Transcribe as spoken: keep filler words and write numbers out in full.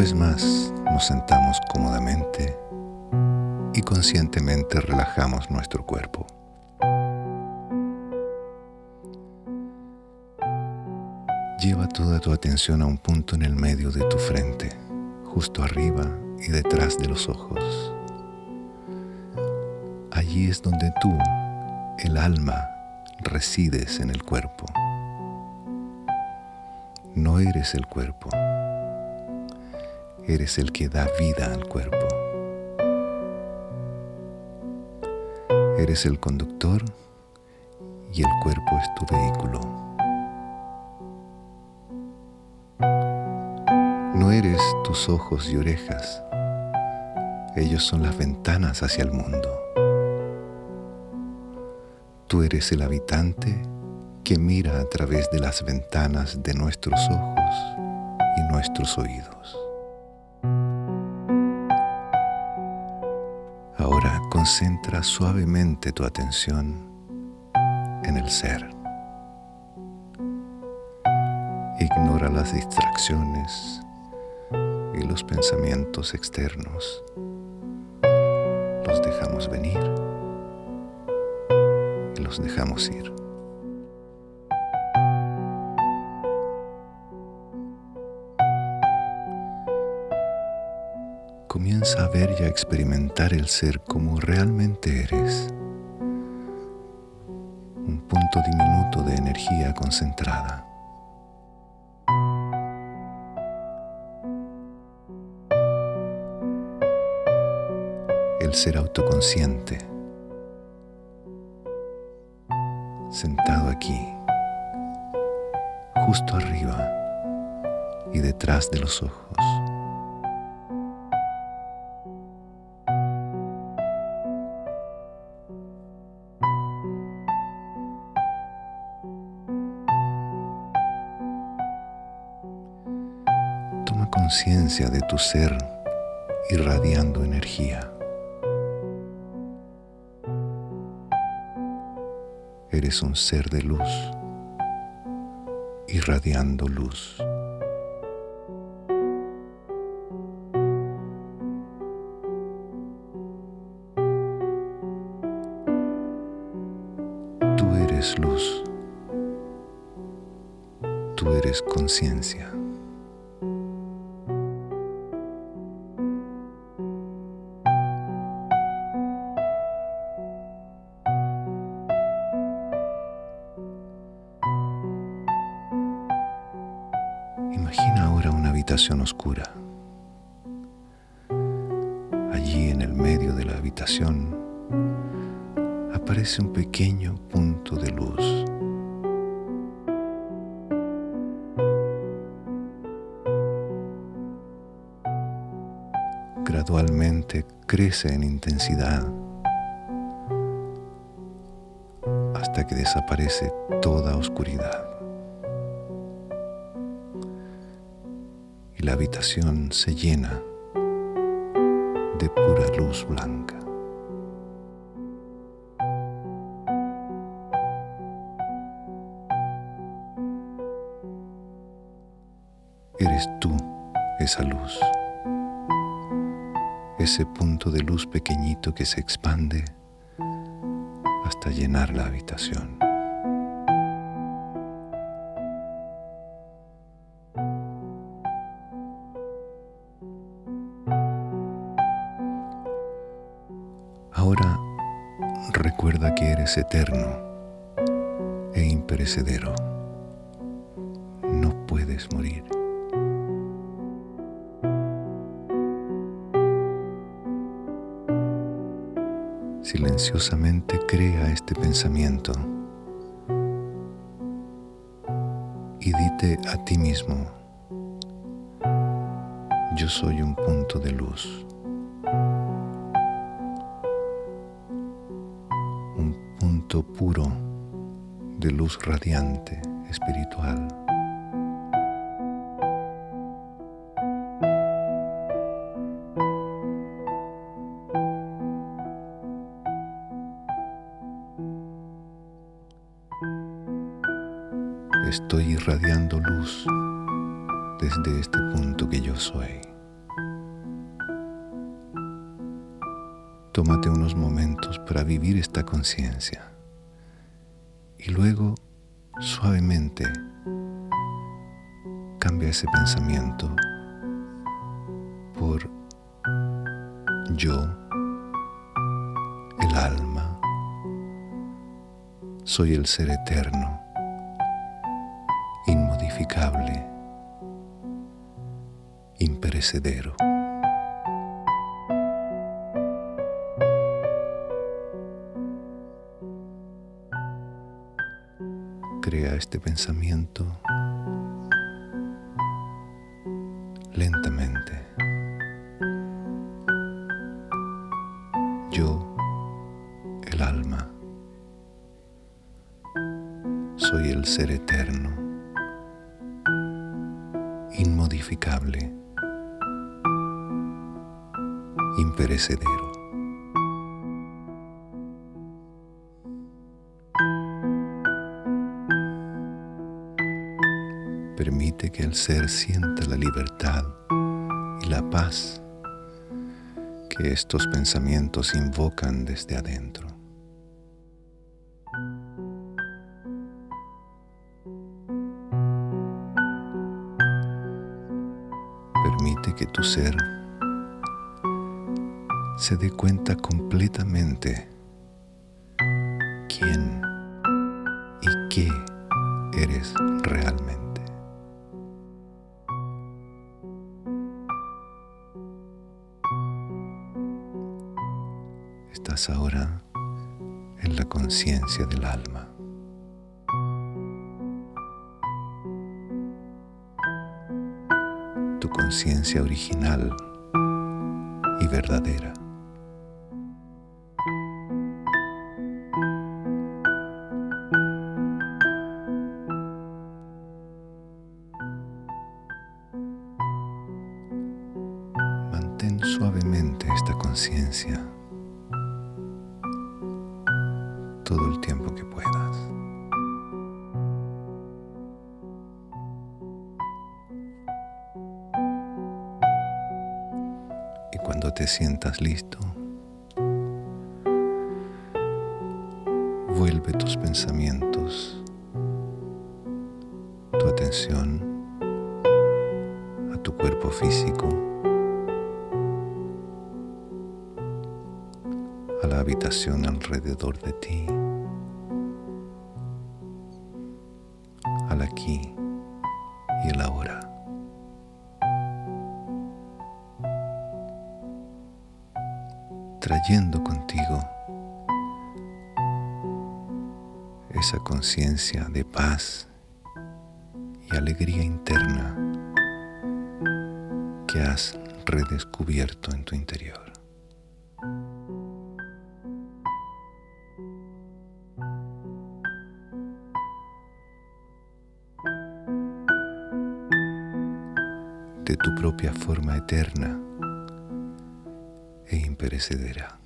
vez más nos sentamos cómodamente y conscientemente relajamos nuestro cuerpo. Lleva toda tu atención a un punto en el medio de tu frente, justo arriba y detrás de los ojos. Allí es donde tú, el alma, resides en el cuerpo. No eres el cuerpo, eres el que da vida al cuerpo. Eres el conductor y el cuerpo es tu vehículo. No eres tus ojos y orejas, ellos son las ventanas hacia el mundo. Tú eres el habitante que mira a través de las ventanas de nuestros ojos y nuestros oídos. Ahora concentra suavemente tu atención en el ser. Ignora las distracciones y los pensamientos externos. Los dejamos venir y los dejamos ir. Comienza a ver y a experimentar el ser como realmente eres. Un punto diminuto de energía concentrada. El ser autoconsciente, sentado aquí, justo arriba y detrás de los ojos. Toma conciencia de tu ser irradiando energía. Eres un ser de luz, irradiando luz. Tú eres luz, tú eres conciencia. Imagina ahora una habitación oscura. Allí en el medio de la habitación aparece un pequeño punto de luz. Gradualmente crece en intensidad hasta que desaparece toda oscuridad. Y la habitación se llena de pura luz blanca. Eres tú esa luz, ese punto de luz pequeñito que se expande hasta llenar la habitación. Ahora recuerda que eres eterno e imperecedero. No puedes morir. Silenciosamente crea este pensamiento y dite a ti mismo: yo soy un punto de luz, un punto puro de luz radiante, espiritual. Estoy irradiando luz desde este punto que yo soy. Tómate unos momentos para vivir esta conciencia y luego suavemente cambia ese pensamiento por yo, el alma, soy el ser eterno, inmodificable, imperecedero. Crea este pensamiento lentamente. Yo, el alma, soy el ser eterno, inmodificable, imperecedero. Permite que el ser sienta la libertad y la paz que estos pensamientos invocan desde adentro. Permite que tu ser se dé cuenta completamente quién y qué eres realmente. Estás ahora en la conciencia del alma. Tu conciencia original y verdadera. Mantén suavemente esta conciencia todo el tiempo que puedas. Y cuando te sientas listo, vuelve tus pensamientos, tu atención a tu cuerpo físico, a la habitación alrededor de ti, al aquí y el ahora. Trayendo contigo esa conciencia de paz y alegría interna que has redescubierto en tu interior. De tu propia forma eterna e imperecedera.